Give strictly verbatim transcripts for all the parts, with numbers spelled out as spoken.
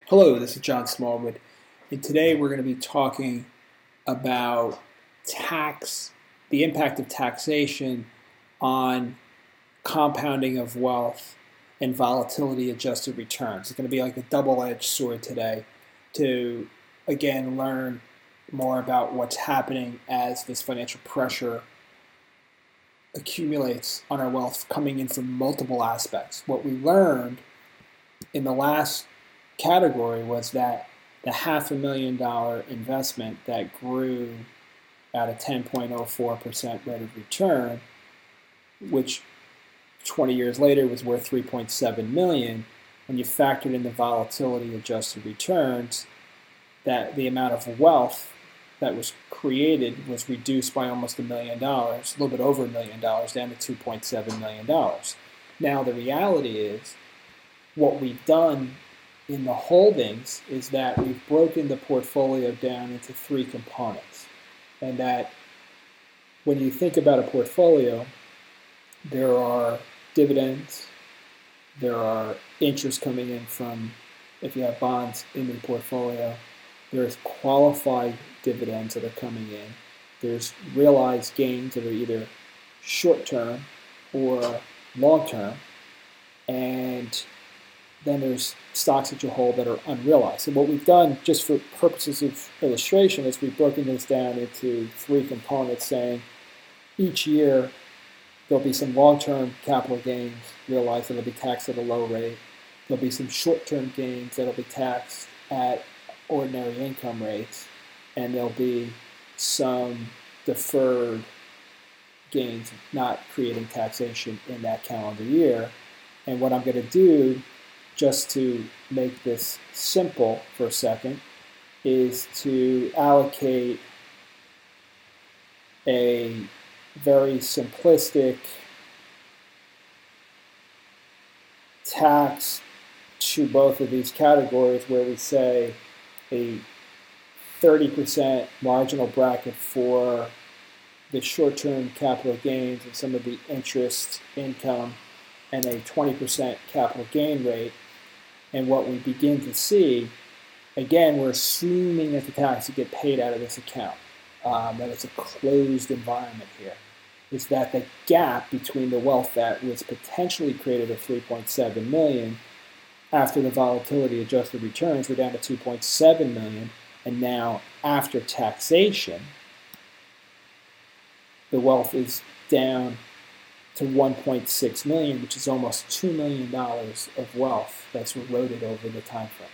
Hello, this is John Smallwood, and today we're going to be talking about tax, the impact of taxation on compounding of wealth and volatility adjusted returns. It's going to be like a double-edged sword today to, again, learn more about what's happening as this financial pressure accumulates on our wealth coming in from multiple aspects. What we learned in the last category was that the half a million dollar investment that grew at a ten point oh four percent rate of return, which twenty years later was worth three point seven million dollars, when you factored in the volatility adjusted returns, that the amount of wealth that was created was reduced by almost a million dollars, a little bit over a million dollars, down to two point seven million dollars. Now the reality is what we've done in the holdings is that we've broken the portfolio down into three components. And that when you think about a portfolio, there are dividends, there are interest coming in from, if you have bonds in the portfolio, there's qualified dividends that are coming in, there's realized gains that are either short-term or long-term, and then there's stocks that you hold that are unrealized. And what we've done, just for purposes of illustration, is we've broken this down into three components, saying each year there'll be some long-term capital gains realized that'll be taxed at a low rate. There'll be some short-term gains that'll be taxed at ordinary income rates. And there'll be some deferred gains not creating taxation in that calendar year. And what I'm going to do, just to make this simple for a second, is to allocate a very simplistic tax to both of these categories, where we say a thirty percent marginal bracket for the short-term capital gains and some of the interest income, and a twenty percent capital gain rate. And what we begin to see, again, we're assuming that the tax will get paid out of this account, um, that it's a closed environment here, is that the gap between the wealth that was potentially created at three point seven million dollars after the volatility adjusted returns were down to two point seven million dollars, and now after taxation, the wealth is down to one point six million dollars, which is almost two million dollars of wealth that's eroded over the time frame.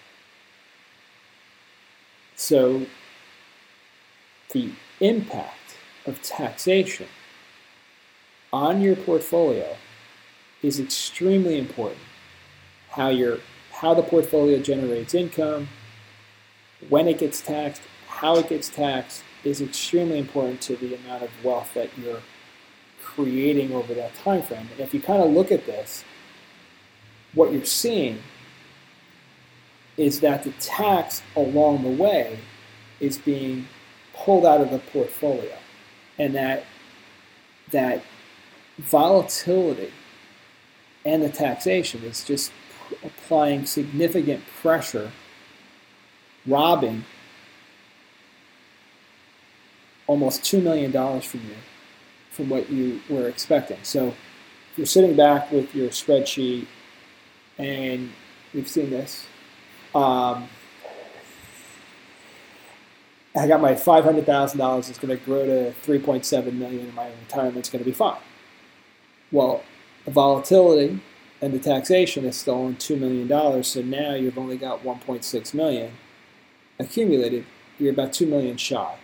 So the impact of taxation on your portfolio is extremely important. How your how the portfolio generates income, when it gets taxed, how it gets taxed is extremely important to the amount of wealth that you're creating over that time frame. And if you kind of look at this, what you're seeing is that the tax along the way is being pulled out of the portfolio, and that that volatility and the taxation is just applying significant pressure, robbing almost two million dollars from you, from what you were expecting. So if you're sitting back with your spreadsheet, and we've seen this, um, I got my five hundred thousand dollars is going to grow to three point seven million dollars, and my retirement's going to be fine. Well, the volatility and the taxation has stolen two million dollars, so now you've only got one point six million dollars accumulated. You're about two million dollars shy.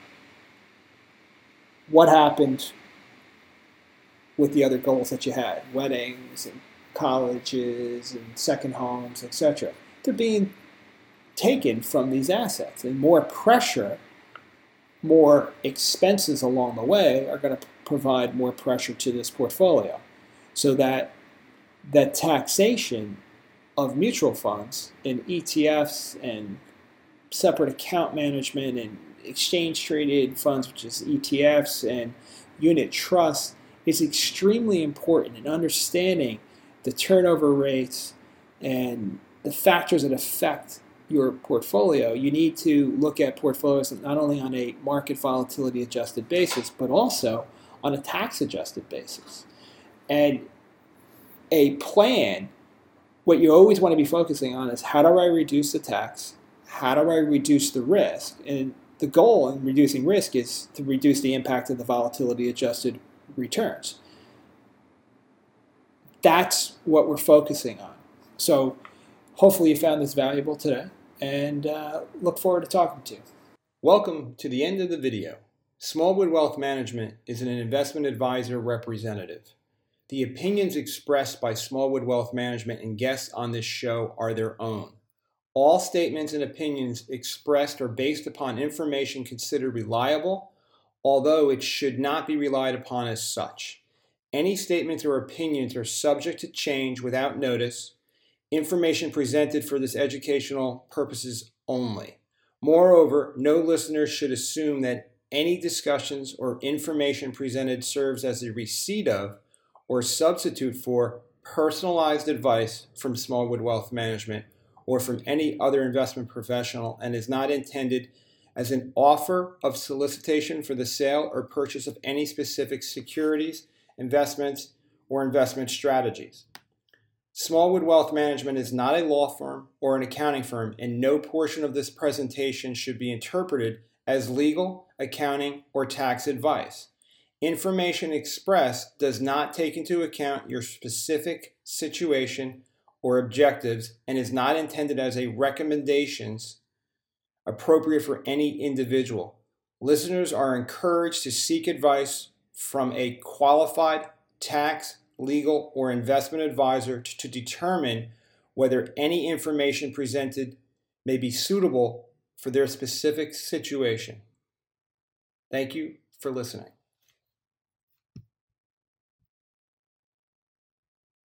What happened with the other goals that you had, weddings and colleges and second homes, et cetera? They're being taken from these assets, and more pressure, more expenses along the way are going to provide more pressure to this portfolio. So that that taxation of mutual funds and E T Fs and separate account management and exchange traded funds, which is E T Fs, and unit trusts, is extremely important in understanding the turnover rates and the factors that affect your portfolio, you need to look at portfolios not only on a market volatility adjusted basis, but also on a tax adjusted basis. And a plan, what you always want to be focusing on is how do I reduce the tax? How do I reduce the risk? And the goal in reducing risk is to reduce the impact of the volatility adjusted returns. That's what we're focusing on. So hopefully you found this valuable today, and uh, look forward to talking to you. Welcome to the end of the video. Smallwood Wealth Management is an investment advisor representative. The opinions expressed by Smallwood Wealth Management and guests on this show are their own. All statements and opinions expressed are based upon information considered reliable, although it should not be relied upon as such. Any statements or opinions are subject to change without notice. Information presented for this educational purposes only. Moreover, no listener should assume that any discussions or information presented serves as a receipt of or substitute for personalized advice from Smallwood Wealth Management or from any other investment professional and is not intended as an offer of solicitation for the sale or purchase of any specific securities, investments, or investment strategies. Smallwood Wealth Management is not a law firm or an accounting firm, and no portion of this presentation should be interpreted as legal, accounting, or tax advice. Information expressed does not take into account your specific situation or objectives and is not intended as a recommendations appropriate for any individual. Listeners are encouraged to seek advice from a qualified tax, legal, or investment advisor to, to determine whether any information presented may be suitable for their specific situation. Thank you for listening.